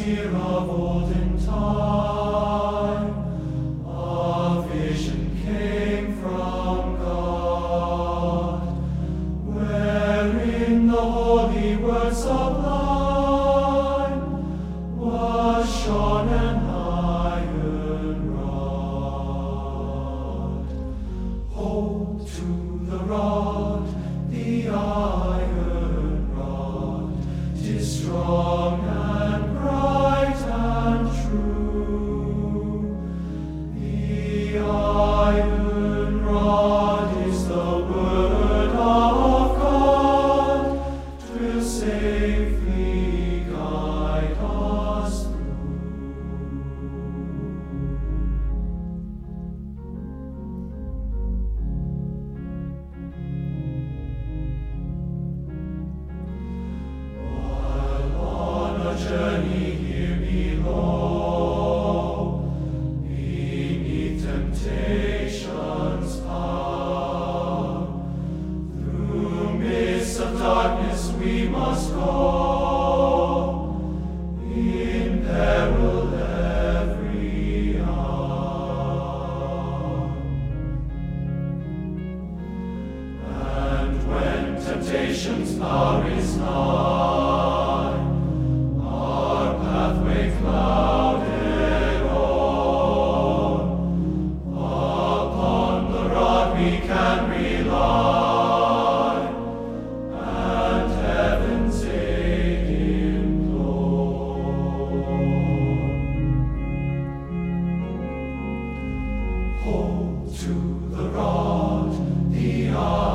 year of olden time, a vision came from God, wherein the holy word sublime was shone an iron rod. Hold to the rod, the iron rod, 'tis strong and bright and true. The iron rod is the word of God, 'twill safely guide us journey here below, beneath temptation's power. Through mists of darkness we must go, in peril every hour. And when temptation's power is nigh, clouded o'er, upon the rod we can rely, and heaven's aid implore. Hold to the rod, the